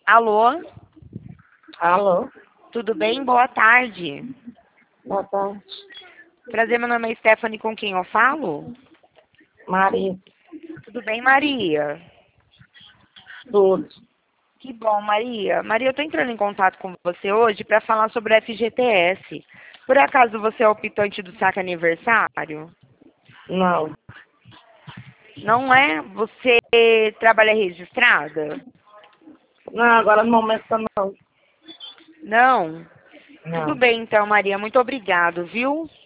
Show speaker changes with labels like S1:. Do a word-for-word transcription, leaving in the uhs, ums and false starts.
S1: Alô?
S2: Alô?
S1: Tudo bem? Boa tarde.
S2: Boa tarde.
S1: Prazer, meu nome é Stephanie, com quem eu falo?
S2: Maria.
S1: Tudo bem, Maria?
S2: Tudo.
S1: Que bom, Maria. Maria, eu estou entrando em contato com você hoje para falar sobre o F G T S. Por acaso você é optante do saque aniversário?
S2: Não.
S1: Não é? Você trabalha registrada?
S2: Não, agora no momento não.
S1: Não? Tudo
S2: Não.
S1: bem, então, Maria. Muito obrigado, viu?